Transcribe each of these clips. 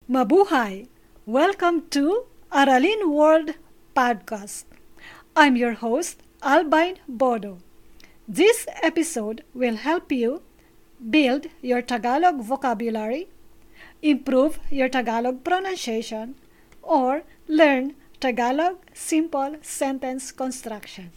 Mabuhay! Welcome to Aralin World Podcast. I'm your host, Albine Bodo. This episode will help you build your Tagalog vocabulary, improve your Tagalog pronunciation, or learn Tagalog simple sentence construction.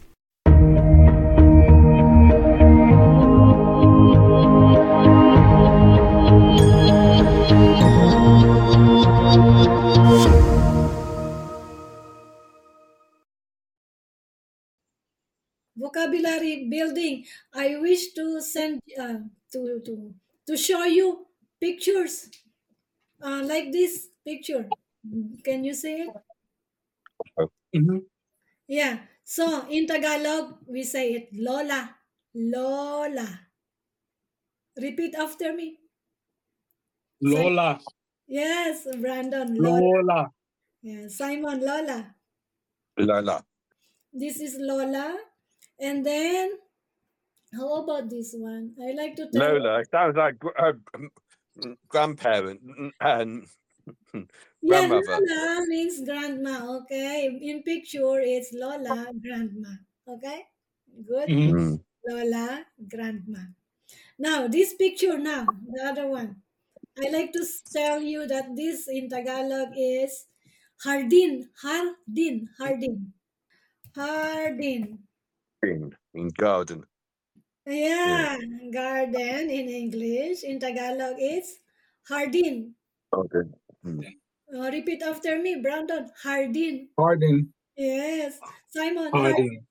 Vocabulary building. I wish to send to show you pictures like this picture. Can you see it? Mhm. Yeah. So in Tagalog, we say it Lola. Lola. Repeat after me. Say Lola. yes, Brandon. Lola. Lola. Yeah. Simon. Lola. Lola. This is Lola. And then how about this one? I like to tell. Lola sounds like grandparent and Yeah, grandmother. Lola means grandma. Okay. In picture, it's Lola, grandma. Okay. Good. Mhm. Mm. Lola, grandma. Now, this picture now, the other one. I like to tell you that this in Tagalog is Hardin. Hardin. Hardin. Hardin. In garden. Yeah. Yeah. Garden in English. In Tagalog, it's Hardin. Okay. Mm. Repeat after me, Brandon. Hardin. Hardin. Yes. Simon, Hardin.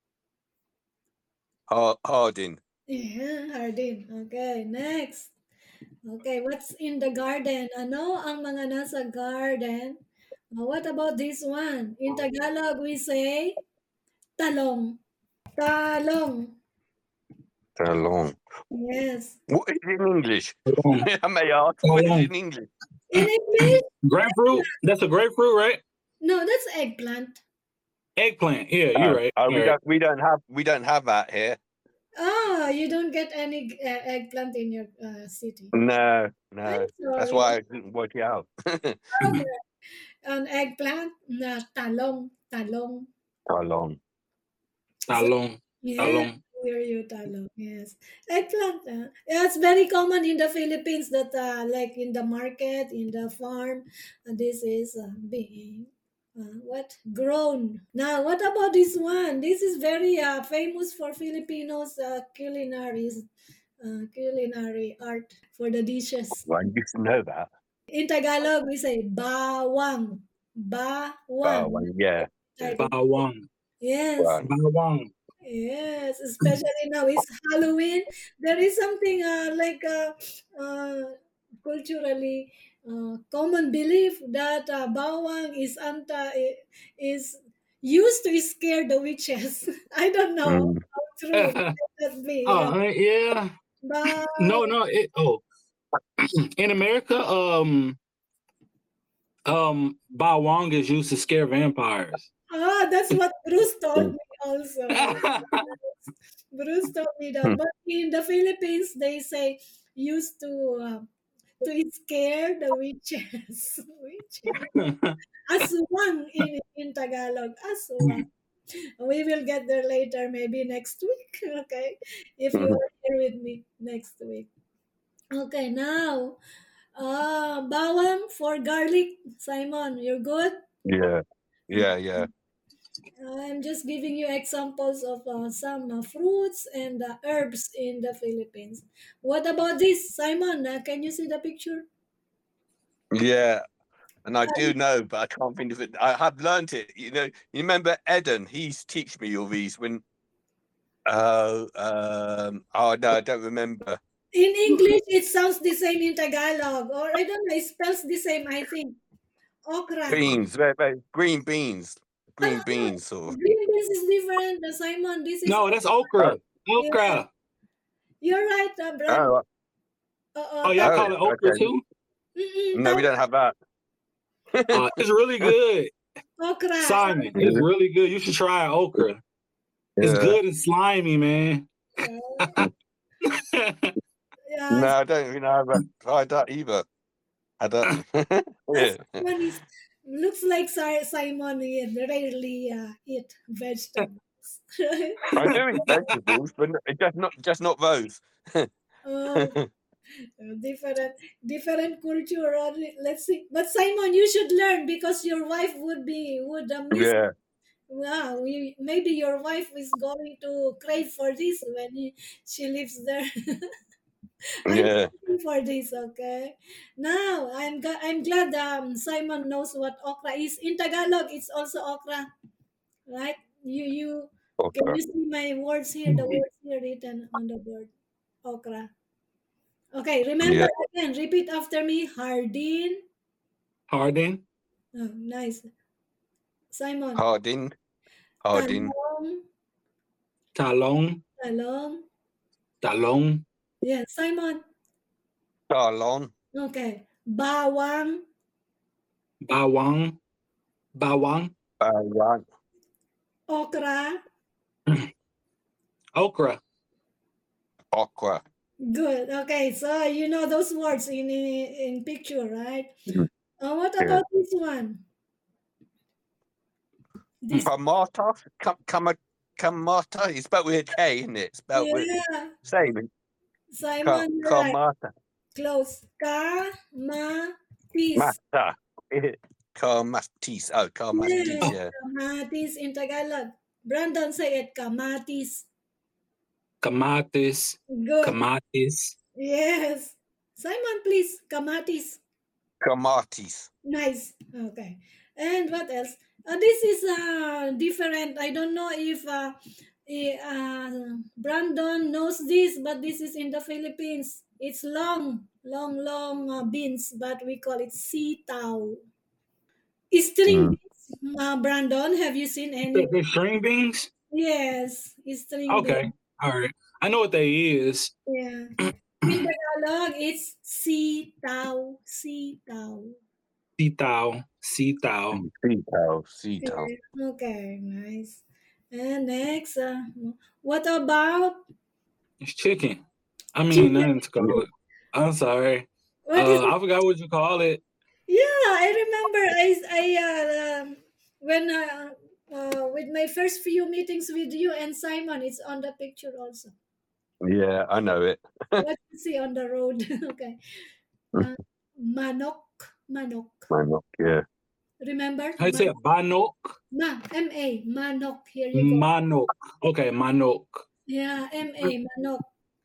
Hardin. yeah, Hardin. Okay, next. Okay, what's in the garden? Ano ang mga nasa garden? What about this one? In Tagalog, we say talong. Talong. So long. Yes. What is it in English? Talong. I may ask. What is Talong. it in English? In English? Grapefruit. That's a grapefruit, right? No, that's eggplant. Eggplant. Yeah, you're right. we You're right. we don't have that here. Ah, you don't get any eggplant in your city. No. I'm That's sorry. why I didn't work it out. Okay. An eggplant na talong. Talong. How long? Talong. Yeah, Talong. hear you, talong. Yes, eggplant. Yeah, it's very common in the Philippines that, like in the market, in the farm, this is being what grown. Now, what about this one? This is very famous for Filipinos culinary art for the dishes. Well, I used to know that. In Tagalog, we say bawang. Bawang. Yeah. Type. Bawang. Yes. Wow. Bawang. Yes, especially now it's Halloween. There is something culturally common belief that bawang is used to scare the witches. I don't know Mm. how true that be. Oh, yeah. But No. In America, bawang is used to scare vampires. that's what Bruce told me also. Bruce told me that. But in the Philippines, they say used to scare the witches. Witches. Aswang in Tagalog. Aswang. We will get there later, maybe next week. Okay. If you are here with me next week. Okay, now bawang for garlic. Simon, you're good? Yeah. I'm just giving you examples of some fruits and herbs in the Philippines. What about this, Simon? Can you see the picture? Yeah. And I do know, but I can't think of it. I have learnt it. You know, you remember Eden? He's teach me all these when. Oh no, I don't remember. In English, it sounds the same in Tagalog, or I don't know, it spells the same, I think. Okra. Beans, very green beans, green beans. Sort of. Green beans is different, Simon. This is No, that's okra. Okra. You're right, Brad. Oh, Oh, y'all call it okra okay. too? No, we don't have that. It's really good. Okra. Simon, it's really good. You should try okra. It's good and slimy, man. Yeah. No, I don't even have tried that either. I don't. Yeah. Simon looks like Simon rarely eat vegetables. I do eat vegetables, but just not those. Oh, different culture. Let's see. But Simon, you should learn because your wife would miss. Yeah, Wow, maybe your wife is going to crave for this when she lives there. I'm yeah. waiting for this. Okay. Now I'm glad Simon knows what okra is. In Tagalog, it's also okra, right? You can Okay. you see my words here? The words here written on the board. Okra. Okay, remember Yeah. again, repeat after me. Hardin. Hardin, Oh, nice. Simon. Hardin. Talong. talong, Talong. talong, Yeah, Simon. Talon. Okay. Bawang. bawang, bawang, Bawang. Okra. okra, Okra. Good. Okay, so you know those words in picture, right? Mhm. What Yeah. about this one? This Kamata. Kamata. It's spelled with a K, isn't it? Spelled with yeah, same. Simon, you're right. Kamata. Close. Kamatis. Mata. Kamatis. Oh, Kamatis. Yes, Yeah. kamatis in Tagalog. Brandon, say it. Kamatis. kamatis, Good. kamatis, Yes. Simon, please. Kamatis. Kamatis. Nice. Okay. And what else? This is different. I don't know if Brandon knows this, but this is in the Philippines. It's long beans, but we call it sitaw. String Mm. beans, Brandon, have you seen any? the string beans. Yes, string beans. Okay, all right. I know what they is. Yeah. In Tagalog, it's sitaw. Sitaw. Sitaw, sitaw. Sitaw. Okay, nice. And next, what about It's chicken. I mean, chicken? nothing to call it. I'm sorry. What is it? I forgot what you call it. Yeah, I remember. When with my first few meetings with you and Simon, it's on the picture also. Yeah, I know it. What you see on the road? Okay, manok, manok. Manok, yeah. Remember? I say manok, M-A, manok. Here you go. manok. Okay, manok. Yeah, M-A, manok.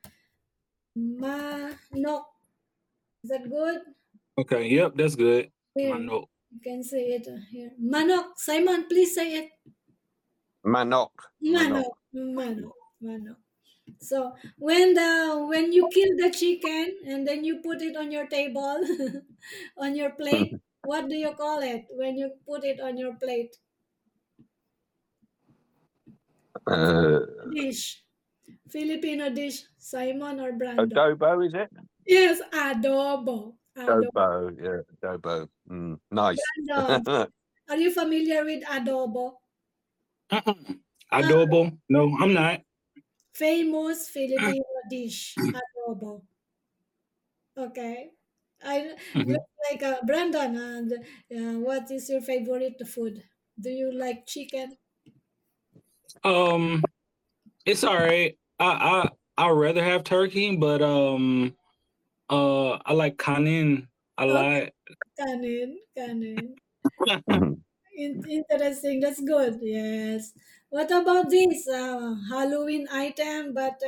Manok. Is that good? Okay, yep, that's good. Here, Manok. you can say it here. Manok. Simon, please say it. Manok. Manok. Manok. Manok. So when you kill the chicken and then you put it on your table, on your plate, what do you call it when you put it on your plate? Dish. Filipino dish. Simon or Brandon? Adobo, is it? Yes, adobo. Adobo. Adobo, yeah, adobo. Nice. Brandon, are you familiar with adobo? Adobo? No, I'm not. Famous Filipino dish, adobo. Okay. I like Brandon. And what is your favorite food? Do you like chicken? It's all right. I'd rather have turkey, but I like kanin a lot. Kanin. Interesting. That's good. Yes. What about this Halloween item? But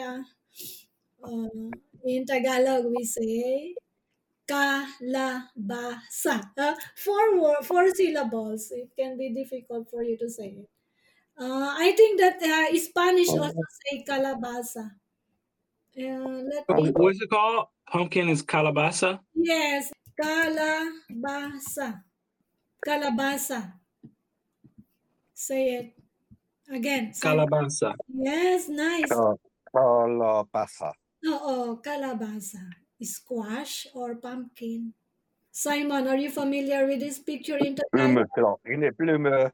in Tagalog we say kalabasa. Four syllables. It can be difficult for you to say it. I think that Spanish also say calabasa. Let me. What's it called? Pumpkin is calabasa. Yes, kalabasa. Kalabasa. Say it again. Calabasa. Yes, nice. Kalabasa. Kalabasa. Squash or pumpkin. Simon, are you familiar with this picture in the Bloomer clock, isn't it? Bloomer,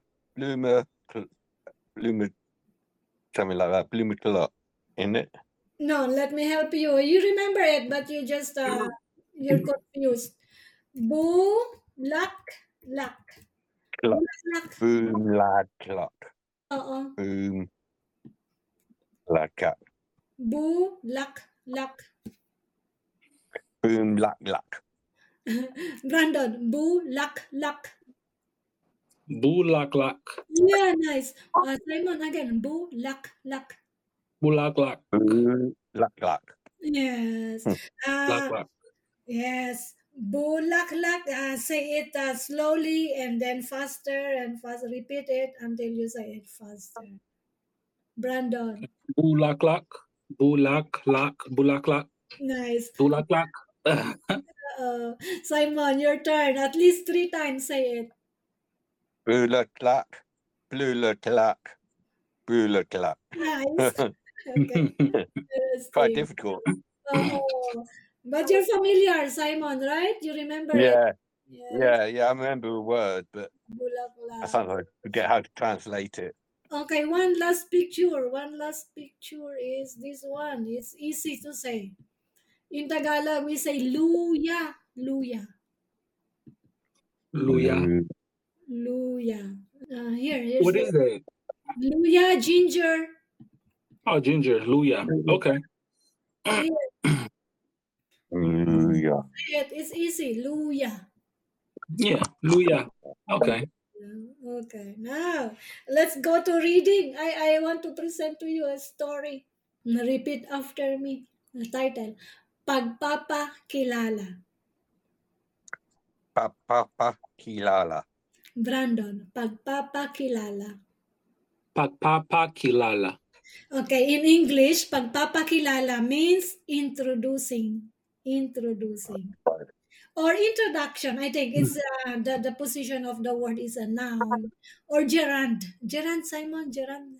something like that. Bloomer clock, isn't it? No, let me help you. You remember it, but you just you're confused. Bulak. Cluck. Bulak. Boom, lad, cluck. Oo. Boom, lad, cluck. Bulak. Boom, luck, luck. Brandon, bulak. Bulaklak. Yeah, nice. Simon, again, bulak. Bulaklak. Boom, luck, luck. Yes. Laklak. Yes. Bulak. Say it slowly and then faster and fast. Repeat it until you say it faster. Brandon, Bulaklak. Bulaklak. Bulaklak. nice. Bulaklak. Simon, your turn. At least 3 times say it. Bula, cluck. Blula, cluck. Bula, cluck. Nice. Okay. Quite Interesting. difficult. But you're familiar, Simon, right? You remember it? Yeah, Yes. yeah. I remember a word, but I Bulaklak. sometimes forget how to translate it. Okay, one last picture. One last picture is this one. It's easy to say. In Tagalog, we say luya. Luya. Luya. Here's What is that? luya, ginger. Oh, ginger. Luya. Okay. Here, Yeah. it's easy. Luya. Yeah. Luya. Okay. Okay, now let's go to reading. I want to present to you a story. Repeat after me. The title, Pagpapakilala. Papa kilala. Brandon, Pagpapakilala. Pagpapakilala. Okay, in English, pagpapakilala means introducing. Or introduction. I think it's the position of the word is a noun. Or gerund. Simon, gerund.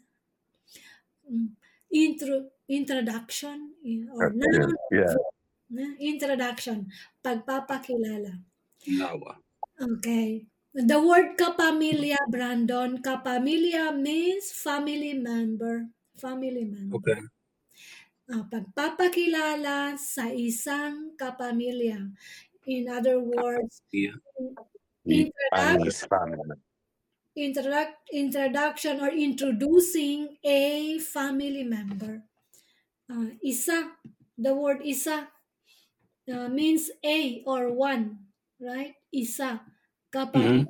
Introduction or noun. Yeah. Introduction. Pagpapakilala. Nawa. Okay. The word kapamilya, Brandon. Kapamilya means family member. Okay. Pagpapakilala sa isang kapamilya. In other words, Yeah. And his family. introduction or introducing a family member. Isa, the word isa means a or one, right? Isa, kapamilya.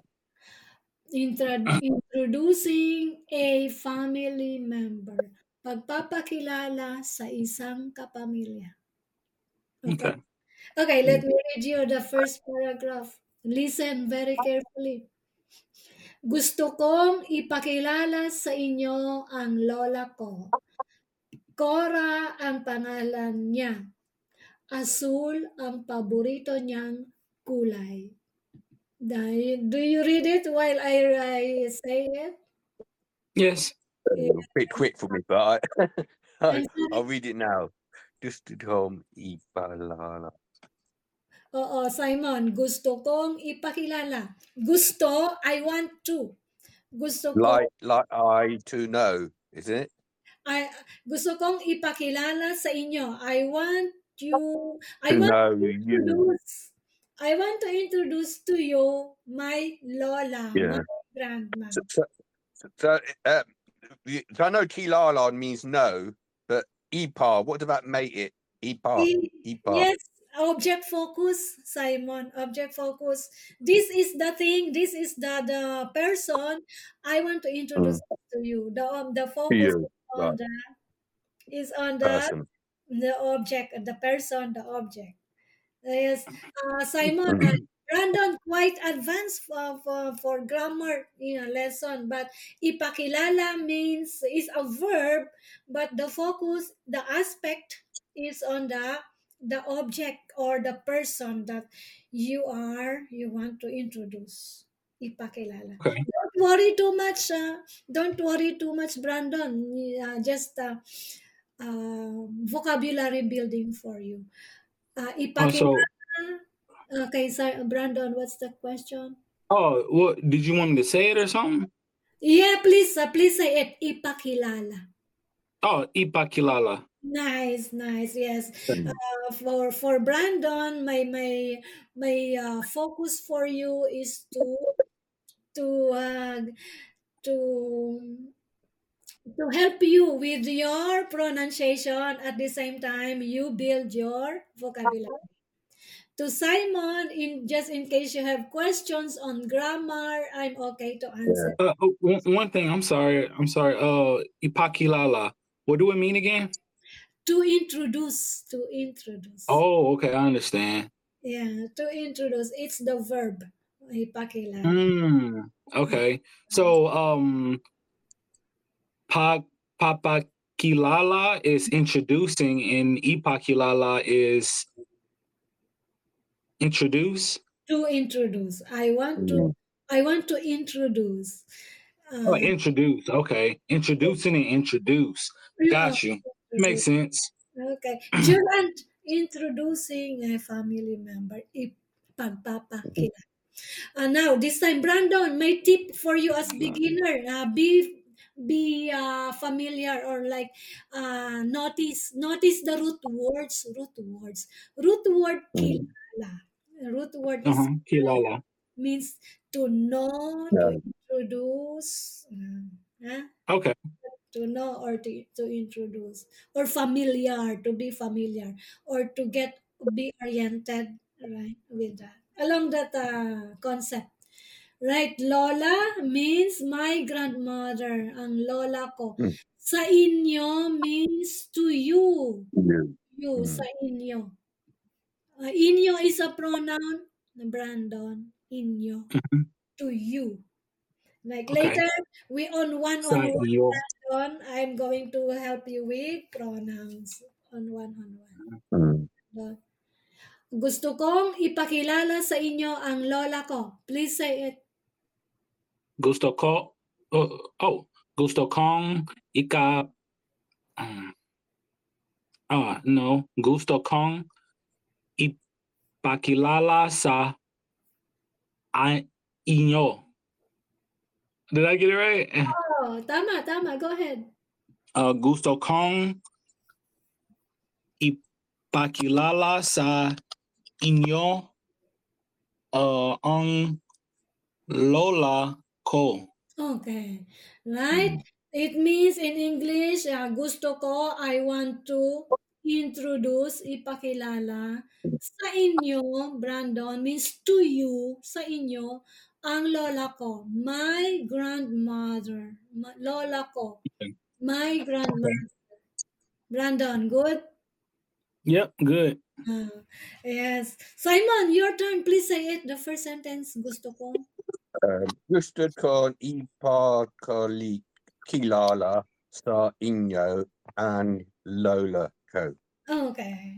Introducing a family member. Pagpapakilala sa isang kapamilya. Okay. Okay, let me read you the first paragraph. Listen very carefully. Gusto kong ipakilala sa inyo ang lola ko. Cora ang pangalan niya. Asul ang paborito niyang kulay. Do you read it while I say it? Yes. A bit quick for me, but sorry. I'll read it now. Just to home ipalala. Oo, Simon, gusto kong ipakilala. Gusto, I want to. Gusto ko, Like I to know, isn't it? gusto kong ipakilala sa inyo. I want To know you. I want to introduce to you my lola, Yeah. my grandma. So I know kilala means no, but ipa, what does that make it? Ipa. Yes, object focus, Simon. Object focus. This is the thing. This is the person I want to introduce to you. The focus is on the person. the object, the person, the object. Yes, Simon. Brandon quite advanced for grammar lesson, but ipakilala means is a verb, but the focus, the aspect is on the object or the person that you want to introduce. Ipakilala. Okay. Don't worry too much. Don't worry too much, Brandon. Just vocabulary building for you. Ipakilala. Okay, sorry, Brandon, what's the question? Oh, what did you want me to say it or something? Yeah, please say it. Ipakilala. Oh, ipakilala. Nice, nice. Yes. For Brandon, my focus for you is to uh, to to help you with your pronunciation. At the same time, you build your vocabulary. To Simon, in just in case you have questions on grammar, I'm okay to answer. One thing. I'm sorry. I'm sorry. Ipakilala. What do it mean again? To introduce, to introduce. Oh, okay. I understand. Yeah, to introduce. It's the verb. Ipakilala. Okay. So, Papakilala is introducing, and Ipakilala is introduce. To introduce. I want to introduce. Oh, introduce. Okay. Introducing and introduce. Yeah, Got you. Makes sense. okay. Gerald, introducing a family member. Ipagpapakilala. Now, this time, Brandon, my tip for you as beginner, be familiar or like notice the root word kilala. Root word is Kilala. means to know, to introduce, Okay. to know or to introduce, or familiar, to be familiar, or to be oriented, right, with that, along that concept. Right, Lola means my grandmother, ang lola ko. Sa inyo means to you. You, sa inyo. Inyo is a pronoun, Brandon. Inyo. To you. Like Okay. later, we on Sa one-on-one, iyo. Brandon, I'm going to help you with pronouns on one-on-one. Gusto kong ipakilala sa inyo ang lola ko. Please say it. Gusto ko. Gusto kong no. Gusto kong ipakilala sa inyo. Did I get it right? Oh, tama. Go ahead. Gusto kong ipakilala sa inyo ang lola ko. Okay. Right? It means in English, gusto ko, I want to introduce, ipakilala sa inyo, Brandon, means to you, sa inyo, ang lola ko, my grandmother, lola ko, my grandmother. Brandon, good? Yep, good. Yes. Simon, your turn. Please say it. The first sentence, gusto ko. Gusto ko ipakilala sa inyo ang lola ko. Okay.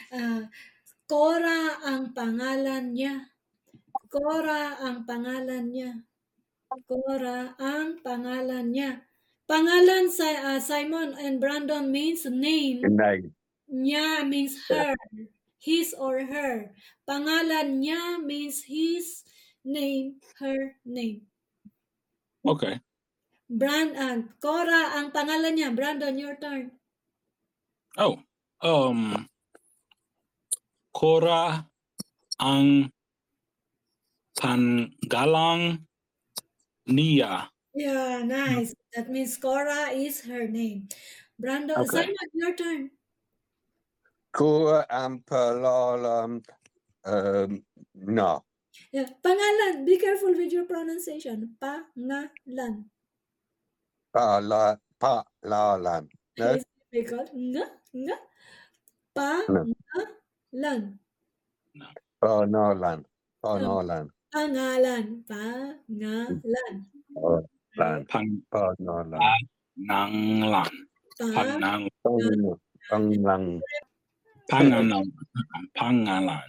Cora ang pangalan niya. Cora ang pangalan niya. Cora ang pangalan niya. Pangalan sa Simon and Brandon means name. Name. Niya means her. His or her. Pangalan niya means his name, her name. Okay. Cora ang pangalan niya. Brandon, your turn. Cora ang pangalan niya. Yeah, nice. That means Cora is her name. Brandon, Okay. Simon, your turn. Cora ang pangalan na. Yeah, pangalan. Be careful with your pronunciation. Pangalan. Palalan. No? It's difficult. Nga. Pangalan. Panalan. Pangalan. Pangalan. Pangalan. Pangalan. Pangalan.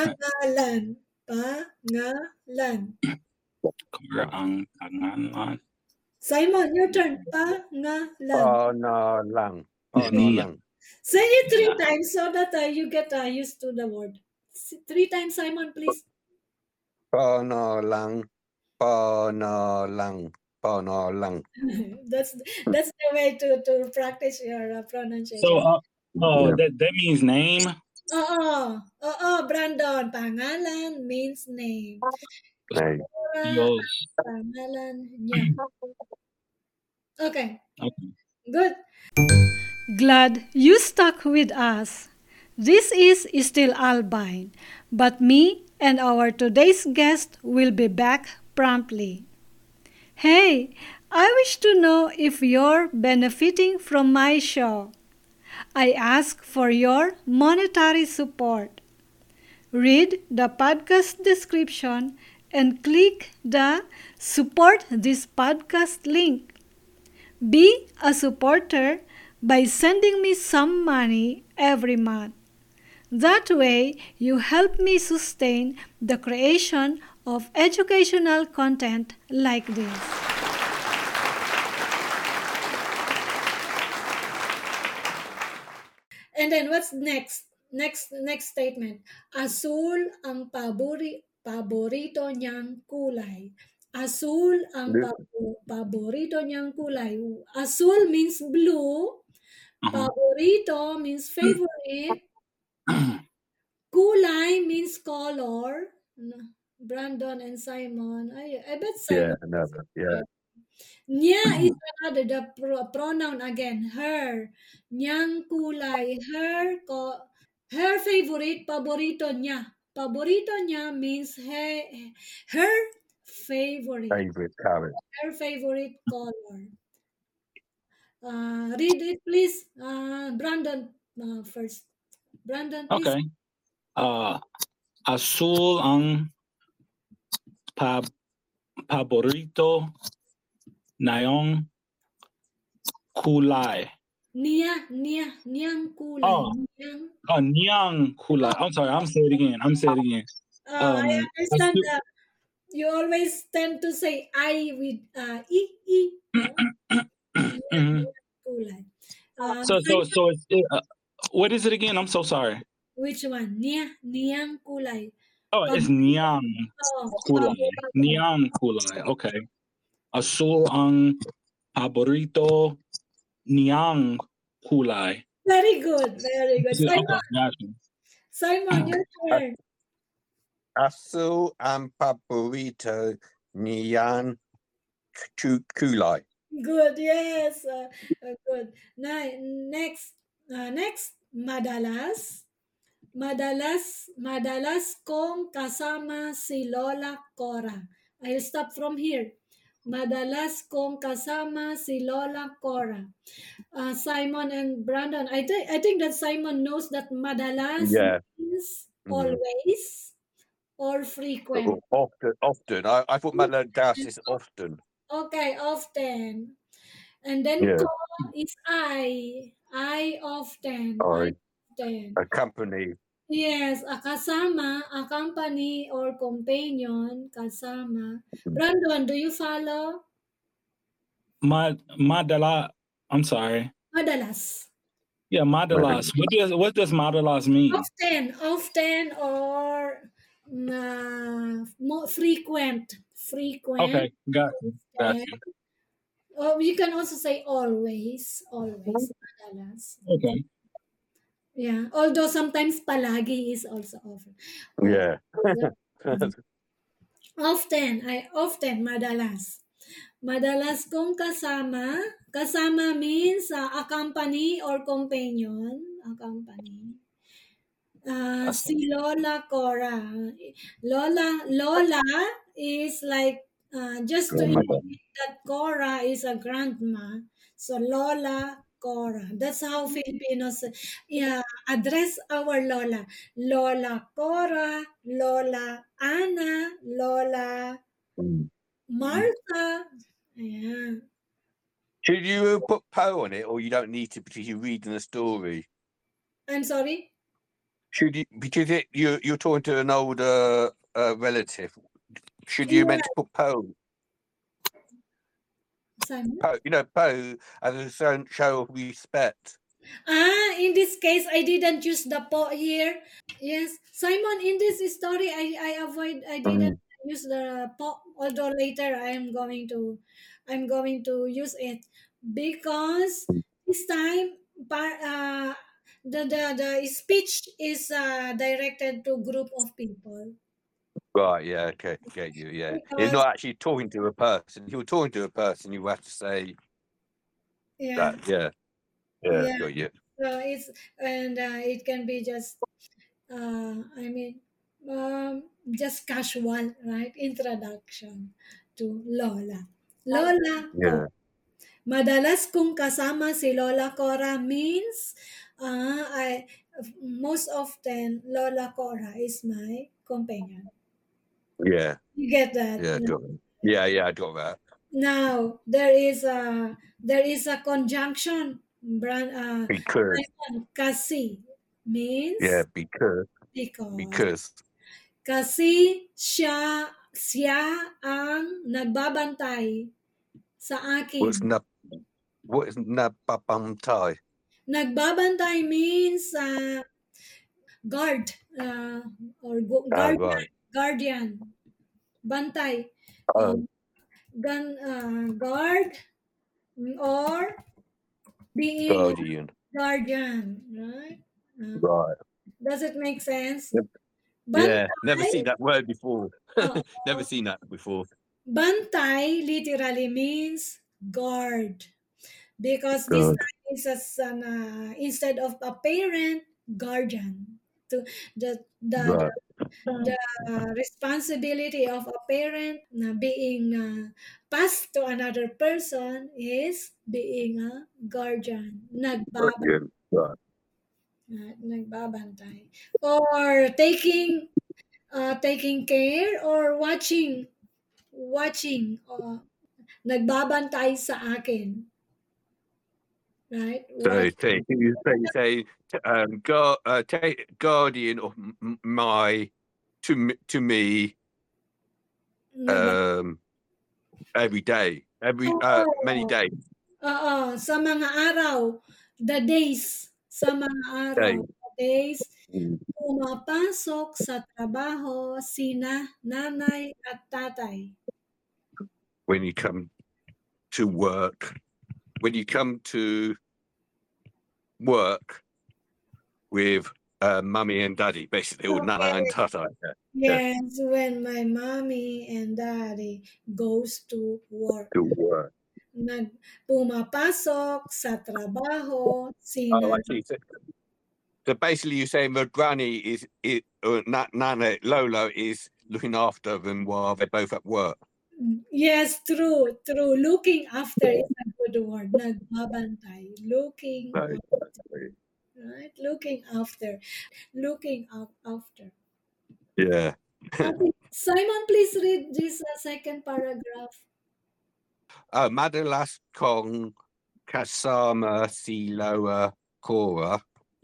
Cora ang pangalan. Simon, your turn. Pangalan. Panalan. Say it 3 times so that you get used to the word. 3 times, Simon, please. Panalang. That's the way to practice your pronunciation. So Oh, Yeah. that means name. Oo, Brandon. Pangalan means name. Name. Flora, Yo. pangalan niya. Okay, Okay. good. Glad you stuck with us. This is still Albine, but me and our today's guest will be back promptly. Hey, I wish to know if you're benefiting from my show. I ask for your monetary support. Read the podcast description and click the Support this podcast link. Be a supporter by sending me some money every month. That way, you help me sustain the creation of educational content like this. And then what's next? Next statement. Asul ang paborito niyang kulay. Asul ang paborito niyang kulay. Asul means blue. Uh-huh. Paborito means favorite. Kulay means color. Brandon and Simon. I bet Yeah, Simon. another. Yeah. Niya is another, the pronoun again, her. Niyang kulay, her favorite, paborito niya. Paborito niya means her favorite, Favorite color. her favorite color. Read it, please. Brandon first. Brandon, please. Okay. Azul ang paborito nayong kulay. Niyang kulay. Oh. Niyang kulay. I'm sorry. I'm saying it again. I understand that you always tend to say I with e. Mhm. Kulay. So it's what is it again? I'm so sorry. Which one? Niyang kulay. Oh, it's niyang kulay. Paborito. Niyang kulay. Okay. Azul ang paborito niyang kulay. Very good. Very good. Okay, Simon, gotcha. Simon, your turn. Asul and paborito niyan kulai. Good. Yes. Good. Next. Madalas. Madalas kong kasama si Lola Cora. I'll stop from here. Madalas kong kasama si Lola Cora. Simon and Brandon, I think that Simon knows that madalas Yeah. means Mhm. always or frequent. Often. I thought Madalas is often. Okay, often. And then Yeah. ko is I. I often. Sorry. Often. A company. Yes, a kasama, a company or companion, kasama. Brandon, do you follow? Madala. I'm sorry. Madalas. Yeah, madalas. What does madalas mean? Often or more frequent. Okay, gotcha. Oh, you can also say always. Madalas. Okay. Yeah, although sometimes palagi is also often. Yeah. Often, madalas. Madalas kong kasama. Kasama means accompany or companion. Accompany. Si Lola Cora. Lola is like, just to indicate that Cora is a grandma. So Lola Cora. That's how Filipinos address our Lola. Lola Cora, Lola Ana, Lola Martha. Yeah. Should you put Poe on it, or you don't need to because you're reading a story? I'm sorry? Should you, because you're talking to an older relative? Should you meant to put Poe? Simon? Poe, Poe as a certain show of respect. In this case, I didn't use the po here. Yes, Simon, in this story, I didn't use the po, although later I'm going to use it because this time, the speech is directed to group of people. Right, yeah, okay, get you, yeah. You're Because not actually talking to a person. If you're talking to a person, you have to say yeah, that, yeah, yeah. got you. So it's and it can be just I mean just casual, right? Introduction to Lola. Lola Yeah, Madalas kong kasama si Lola Cora means I most often Lola Cora is my companion. yeah, You get that? yeah, got it. Yeah, I got that. Now there is a conjunction brand Because, kasi yeah, means because, because because kasi siya ang nagbabantay sa what's akin. na what is napapantay? Nagbabantay means guard or Oh, right. guardian, bantay, Oh, guard or being a guardian. guardian, right? Uh, Right. does it make sense? Yep. Yeah, never Bantay, seen that word before. uh, Never seen that before. bantay literally means guard because this God. time is as an instead of a parent, guardian. To the Right. the responsibility of a parent na being passed to another person is being a guardian, Guardian. Right. nagbabantay, or taking care or watching nagbabantay sa akin, right? So Watch say take guardian of my to me nagba every day, many Oo, days. oo, sa mga araw, the days, sa mga araw, Day. the days, pumapasok sa trabaho sina nanay at tatay. When you come to work, when you come to work with mummy and daddy, basically, or nana and tata. Yeah, Yes, when my mommy and daddy goes to work. to work. Pumapasok sa trabaho Oh, sina I see. So basically, you're saying the granny Nana Lola is looking after them while they're both at work. yes, true. Looking after is a good word. Nagbabantay. Right. Right? Looking after. Yeah. Okay. Simon, please read this second paragraph. Madalas kong kasama si Lola Cora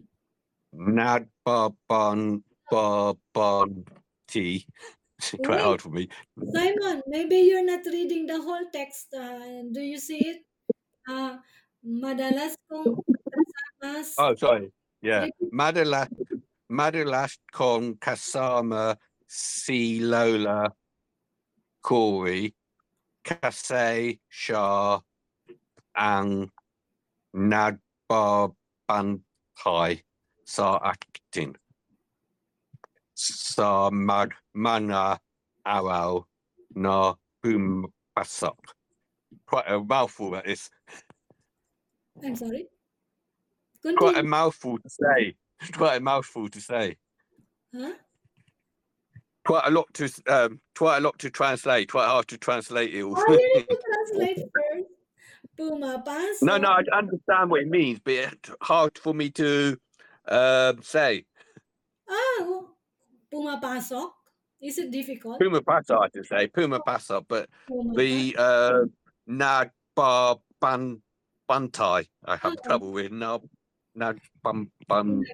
nagbabantay. Quite Wait, hard for me. Simon, maybe you're not reading the whole text. Do you see it? Madalas kong kasama. Oh, sorry. Yeah. Repeat. Madalas kong kasama si Lola Corey kasi siya ang nagbabantay sa akin sa mga araw na pumapasok. Quite a mouthful that is. I'm sorry. Quite a Continue. mouthful to say. Quite a mouthful to say. Huh? Quite a lot to translate. Quite hard to translate it all. Oh, you need to translate first. Pumapasok. No, I understand what it means, but it's hard for me to say. Pumapasok? Is it difficult? Pumapasok, I should say. Pumapasok, but the nagbabantay, I have trouble with nagbabantay.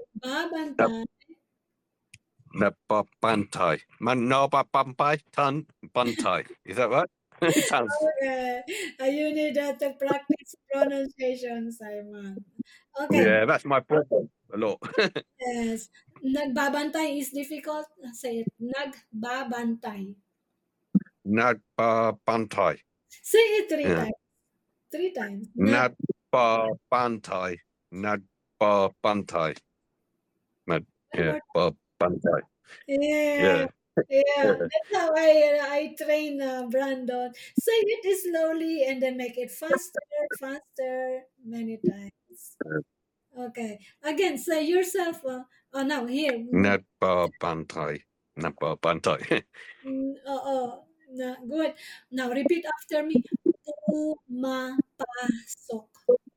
Nagbabantay. Nagbabantay. Is that right? It sounds. Okay. You need to practice pronunciation, Simon. Okay. Yeah, that's my problem a lot. Yes. Nagbabantay is difficult. Say it. Nagbabantay. Nagbabantay. Say it three Yeah. times. 3 times. Nagbabantay. Nagbabantay. Yeah, Bob Bantay. Yeah. Yeah, that's how I train Brandon. Say it slowly and then make it faster, many times. Okay. Again, say yourself. Oh, now here. Ned Bob Bantay. Ned Bob Bantay. Good. Now repeat after me. Pumapasok.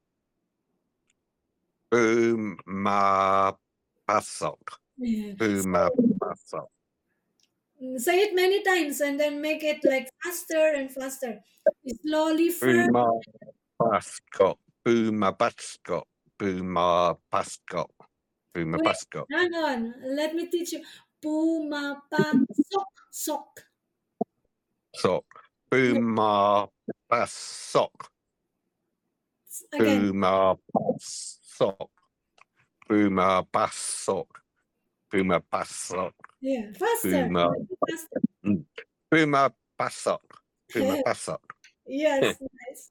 Bumapasok. Yeah. Bumapasok. Say it many times and then make it like faster and faster. Slowly first. Bumapasok. Bumapasok. Bumapasok. Wait, Bumapasok. hang on. Let me teach you. Pumapasok. Sok. Sok. Bumapasok. Again. Bumapasok. Bumapasok. Bumapasok. Yeah, faster. Faster. Bumapasok. Bumapasok. Yes, nice.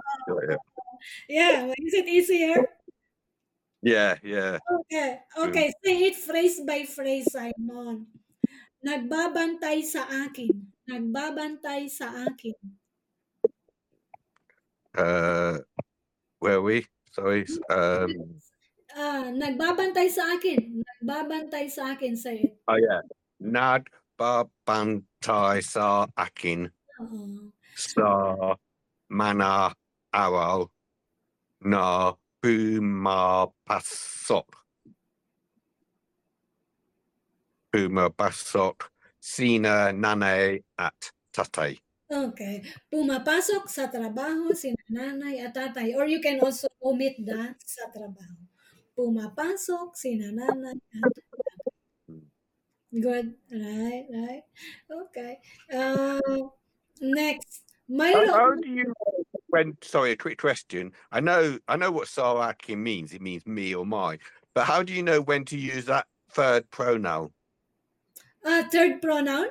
Yeah. Is it easier? Yeah. Okay. Say it phrase by phrase, Simon. Nagbabantay sa akin. Nagbabantay sa akin. Where are we? Sorry. Nagbabantay sa akin. Nagbabantay sa akin, say it. Oh yeah. Nagbabantay sa akin sa mana araw na pumapasok. Pumapasok sina nanay at tatay. Okay. Pumapasok sa trabaho si nanay at tatay. Or you can also omit that sa trabaho. Pumapasok si nanay at tatay. Good. Right. Okay. Next. How do you sorry, a quick question. I know what Saraki means. It means me or my. But how do you know when to use that third pronoun? Third pronoun?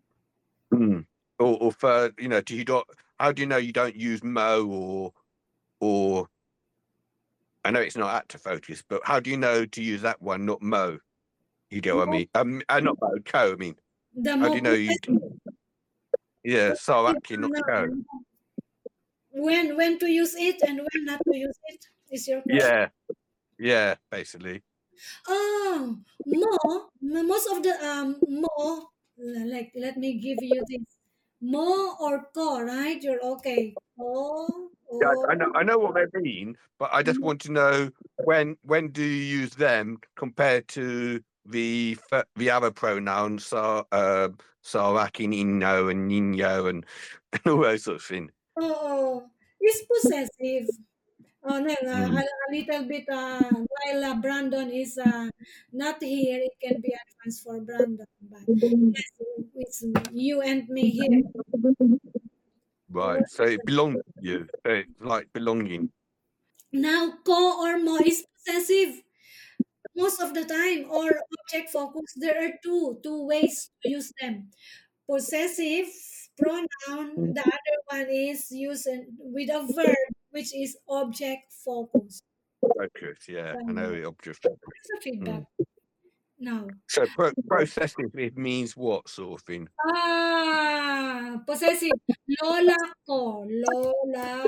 Or third, how do you know you don't use mo or I know it's not actor focus, but how do you know to use that one, not mo? You get what I mean? Not mo, co, I mean. How do you know yeah, Saraki, not co. When to use it and when not to use it is your question. Yeah, basically. Oh, most of the mo, like let me give you this mo or ko, right? You're okay. Ko Yeah, or I know what they mean, but I just want to know when do you use them compared to the other pronouns, Saraki, Nino, and Nino, and all those sort of things. It's possessive. Oh no, a little bit while Brandon is not here, it can be advanced for Brandon, but yes, it's you and me here. Right, so it belongs to you. So it's like belonging. Now, ko or mo is possessive most of the time, or object focus. There are two ways to use them. Possessive pronoun. The other one is used with a verb, which is object focus. Focus, yeah, I know the object focus. That's a feedback. Now. So processing it means what sort of thing? Possessive. Lola ko. Lola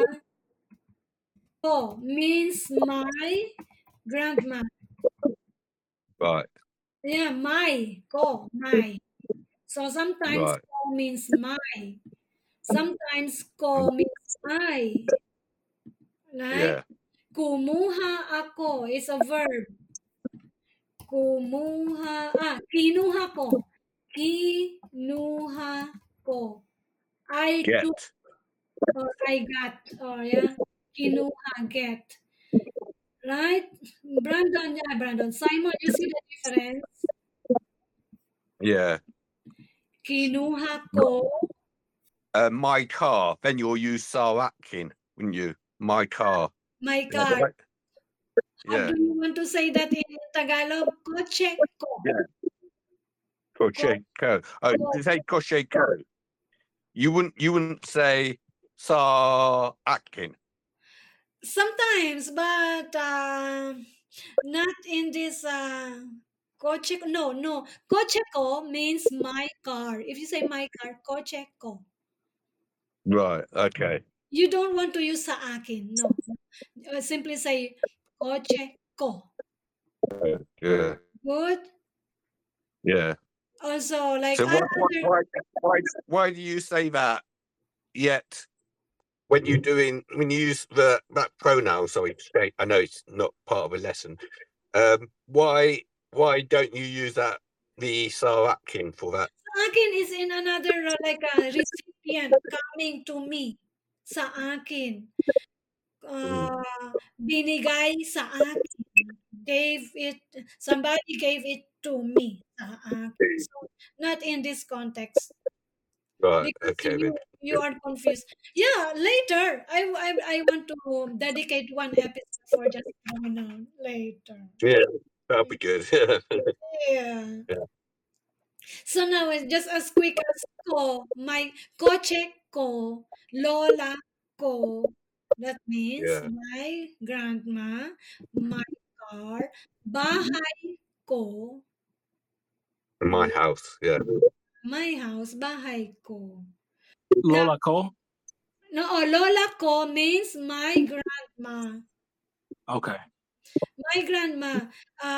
ko means my grandma. Right. Yeah, my. So sometimes ko means my. Sometimes ko means I. Right? Yeah. Kumuha ako is a verb. Kinuha ko. Kinuha ko. I Get. took or I got or yeah. Kinuha, get. Right? Brandon. Simon, you see the difference? Yeah. Kinuha ko. My car. Then you'll use Sarakin, wouldn't you? My car. My car. Right? How do you want to say that in Tagalog? Kotse ko. Yeah. Koshe ko. Oh, you say koshe ko. You wouldn't say Sarakin. Sometimes, but not in this Coche, no. Coche ko means my car. If you say my car, coche ko. Right. Okay. You don't want to use sa akin. No. Simply say coche ko. Yeah. Good. Yeah. Also, like So why do you say that yet when you use that pronoun? Sorry, I know it's not part of a lesson. Why don't you use the Sarakin for that? Sa akin is in another like a recipient coming to me. Sa akin. Binigay sa akin. Somebody gave it to me. Sa akin. So, not in this context. Right. Because Okay then. you are confused. Yeah, later. I want to dedicate one episode for just pronoun later. Yeah, that'll be good. Yeah. Yeah. So now it's just as quick as ko, my koche ko, lola ko. That means Yeah. my grandma, my car, bahay ko, My house. Yeah. my house, bahay ko. Lola Cole. No, lola ko means my grandma. Okay. My grandma.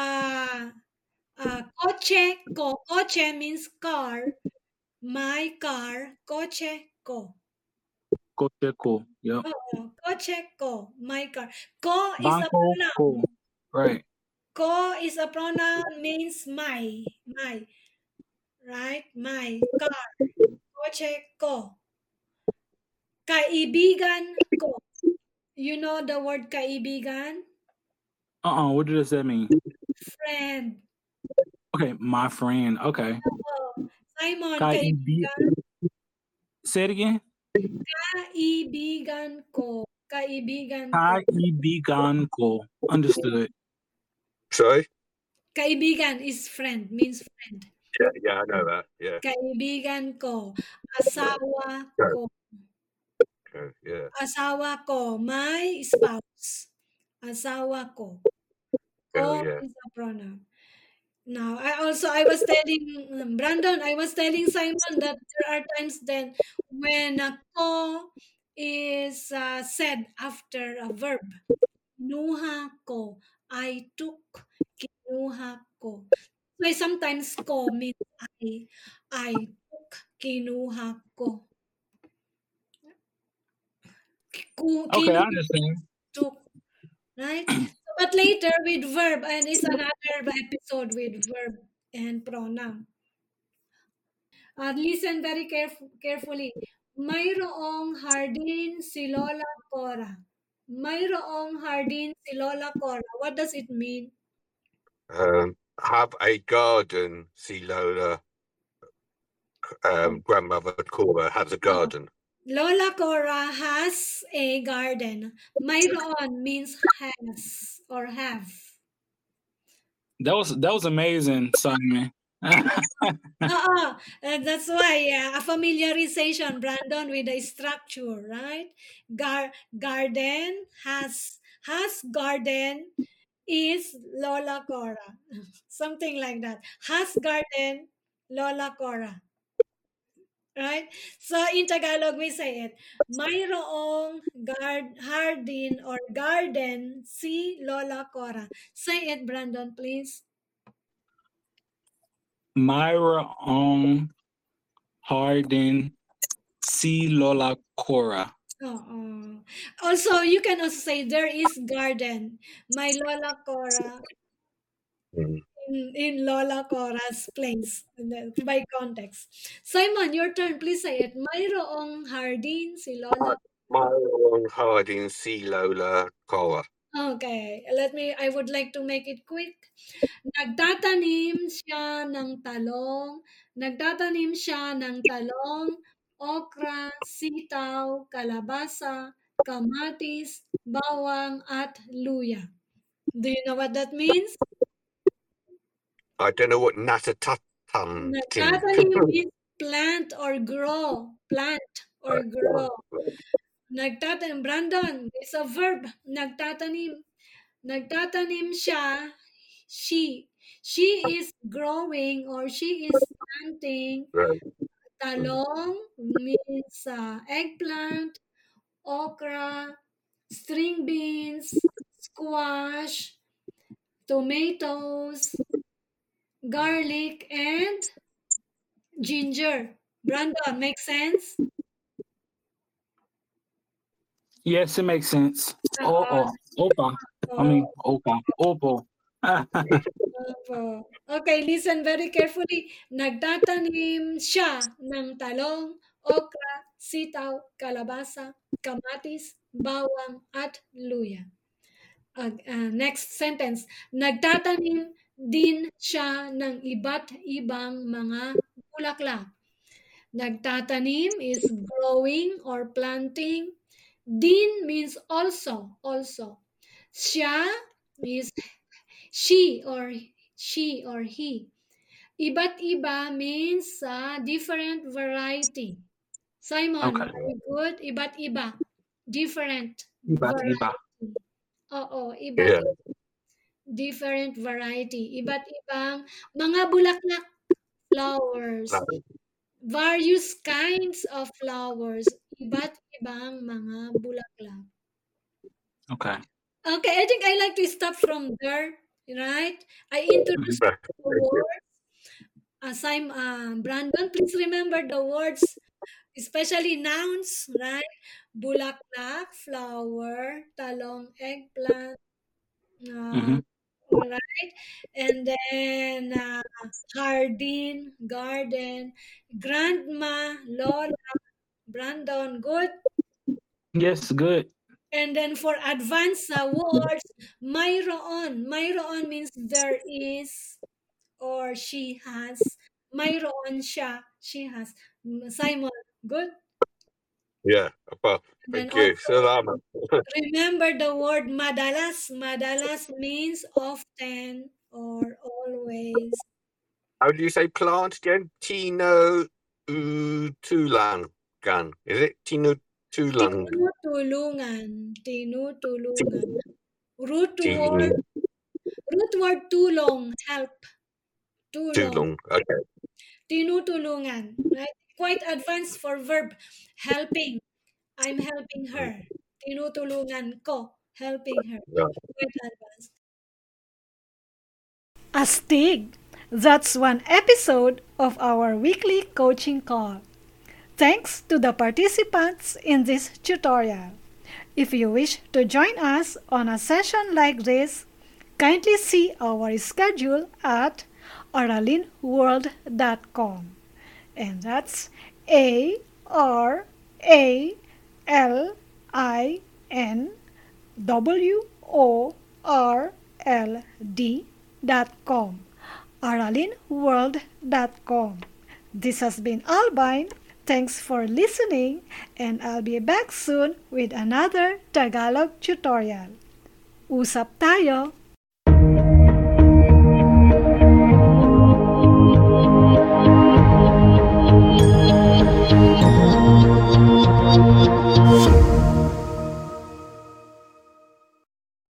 Koche ko. Koche means car. My car. Koche ko. Coche Cool. Yep. Oh, koche ko. My car. Ko is a Banco Cool. pronoun. Right. Ko is a pronoun means my. Right? My car. Koche ko. Kaibigan ko. You know the word kaibigan? What does that mean? Friend. Okay, my friend. Okay. Oh, Simon, Kaibi- kaibigan. Say it again. Kaibigan ko. Kaibigan ko. Kaibigan ko. Understood. Sorry. Kaibigan is friend, means friend. Yeah, I know that. Yeah. Kaibigan ko. Asawa ko. Okay, yeah. Asawa ko. My spouse. Asawa ko. Oh, Ko yeah. is a pronoun. Now, I was telling Brandon, I was telling Simon that there are times then when ko is said after a verb. Kinuha ko. I took. Kinuha ko. So sometimes ko means I took. Kinuha ko. Okay, I Kinuha understand. took. Right? But later with verb, and it's another episode with verb and pronoun. Listen very carefully. Mayroong hardin si Lola Cora. Mayroong hardin si Lola Cora. What does it mean? Have a garden. See Lola. Grandmother Cora has a garden. Lola Cora has a garden. Mayroon means has or have. That was amazing, Simon. That's why a familiarization, Brandon, with the structure, right? Garden has garden is Lola Cora, something like that. Has garden Lola Cora, right? So in Tagalog we say it. Mayroong hardin or garden si Lola Cora. Say it, Brandon, please. Myra on Hardin C Lola Cora. Oh. Also, you can also say there is garden. My Lola Cora Mm. in Lola Cora's place by context. Simon, your turn. Please say it. Mayroong hardin si Lola. Mayroong hardin si Lola Cora. Okay, I would like to make it quick. Nagtatanim siya ng talong. Nagtatanim siya ng talong, okra, sitaw, kalabasa, kamatis, bawang, at luya. Do you know what that means? I don't know what natatatin. Nagtatanim means plant or grow. Plant or grow. Nagtatanim, Brandon, it's a verb. Nagtatanim. Nagtatanim siya, she. She is growing or she is planting. Right. Talong means eggplant, okra, string beans, squash, tomatoes, garlic, and ginger. Brandon, makes sense? Yes, it makes sense. Uh, Opa. I mean, opa. Opo. Okay, listen very carefully. Nagtatanim siya ng talong, okra, sitaw, kalabasa, kamatis, bawang, at luya. Next sentence. Nagtatanim din siya ng iba't ibang mga bulaklak. Nagtatanim is growing or planting. Din means also. Siya is she or he. Iba't iba means different variety. Simon, Okay. very good. Iba't iba. Different Iba. variety. Oo, iba't Yeah. iba. Different variety. Iba't ibang mga bulaklak, flowers. Various kinds of flowers. Iba't ibang mga bulaklak. Okay. Okay, I think I like to stop from there, right? I introduced the words. Brandon, please remember the words, especially nouns, right? Bulaklak, flower, talong, eggplant, Mm-hmm. right? And then Hardin, garden, grandma, Lola, Brandon, good. Yes, good. And then for advanced words, mayroon. Mayroon means there is or she has. Mayroon siya, she has. Simon, good. Yeah. Well, And then thank you. also Salamat. remember the word madalas. Madalas means often or always. How do you say plant again? Tino tulangan. Is it Tino tulang? Tinutulungan. Tinutulungan. Root Tino word tulong, help. Tulong. tulong. Okay. Tinutulungan. Right? Quite advanced for verb. Helping. I'm helping her. Tinutulungan ko. Helping her. Yeah. Quite advanced. Astig. That's one episode of our weekly coaching call. Thanks to the participants in this tutorial. If you wish to join us on a session like this, kindly see our schedule at aralinworld.com. And that's ARALINWORLD.com. aralinworld.com. This has been Albine. Thanks for listening, and I'll be back soon with another Tagalog tutorial. Usap tayo!